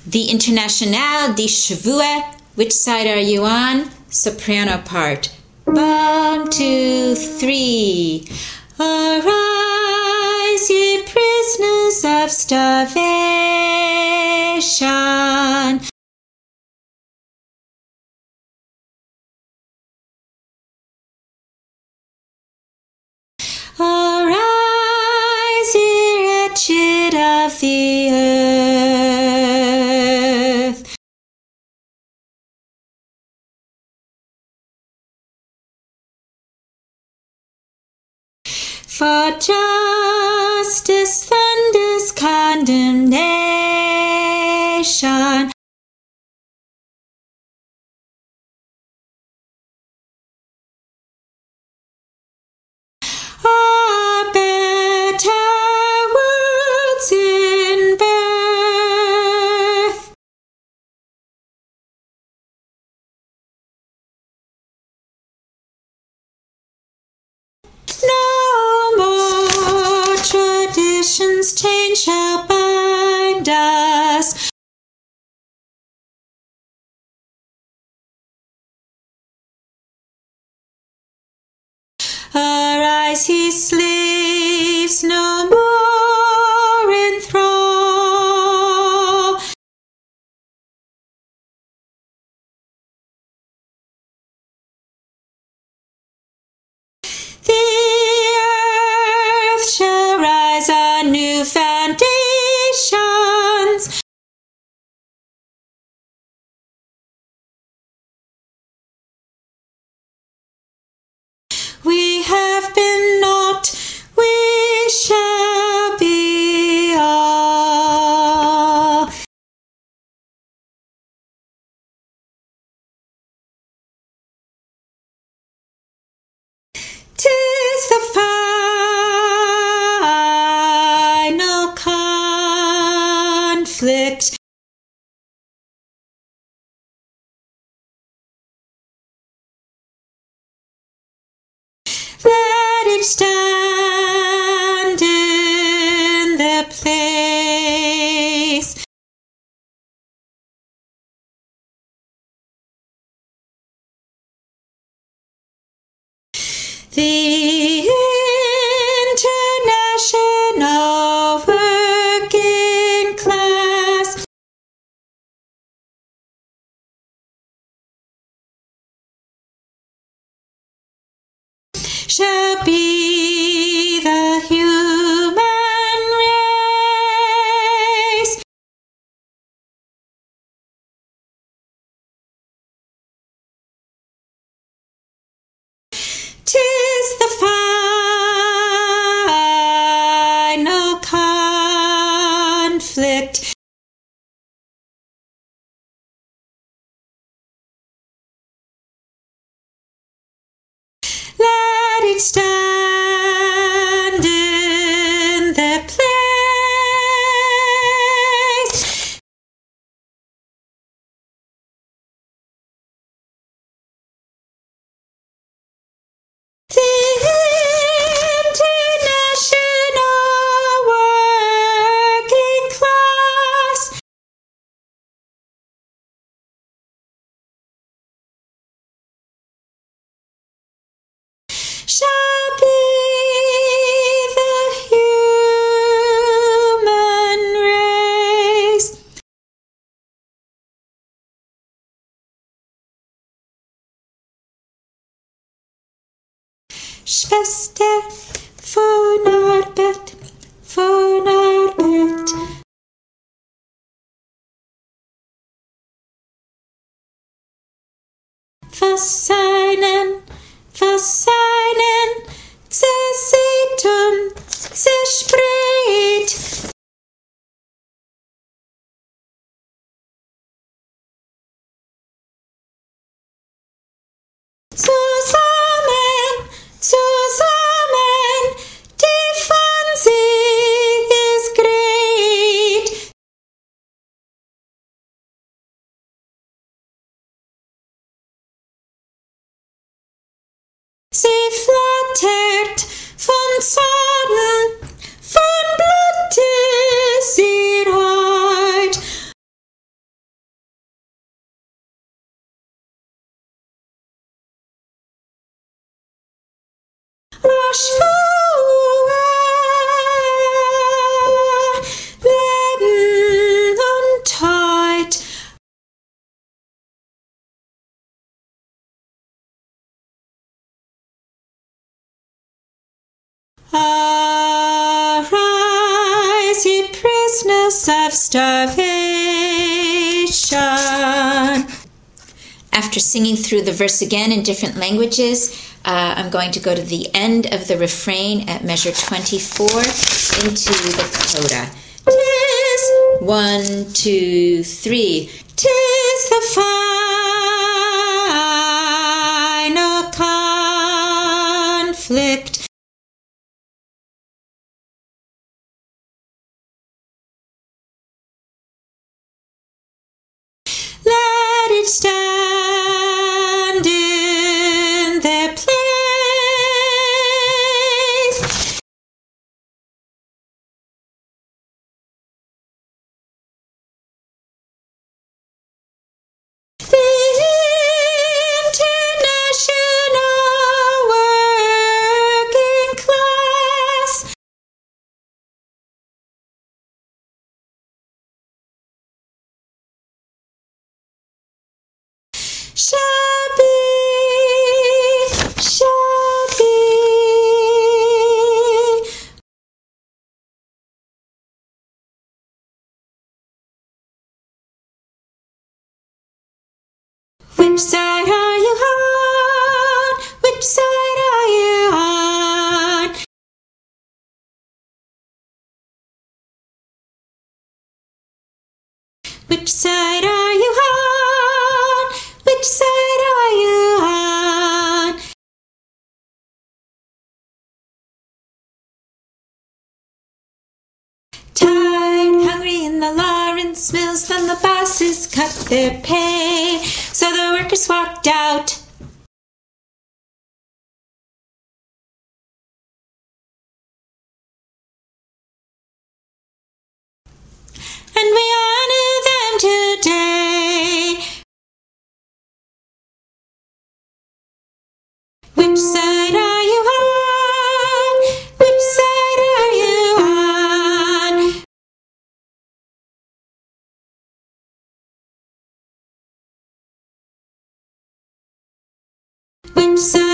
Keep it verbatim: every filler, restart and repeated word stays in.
The Internationale, die Schwur. Which side are you on? Soprano part. One, two, three. Arise, ye prisoners of starvation. Arise, ye wretched of the earth. For justice thunders condemnation. A better world's in birth. No more traditions chains shall bind us. Arise, ye slaves, no more in thrall. The earth shall rise on new foundations. We have been not, we shall be all. Tis the final conflict. Let it stand in their place. The international working class shall be the human race. Tis the final conflict. Let it stand in their place. The international working class shall be the human race. Schwester von Arbeit, von Arbeit. Was einen, was einen zerseht und zersprengt. Zusammen, zusammen, die von sich ist great. Sie flattert von Zorn, von Blute sie reut. Arise, ye prisoners of starvation. After singing through the verse again in different languages, uh, I'm going to go to the end of the refrain at measure twenty-four into the coda. Tis one, two, three. Tis the final conflict. Let it stand in their place. The international working class shall be, shall be. Which side are you on? Which side are you on? Which side are you on? Which side are you on? Tired, hungry in the Lawrence mills, then the bosses cut their pay. So the workers walked out. And we honor them today. Which side are you on? Which side are you on? Which side?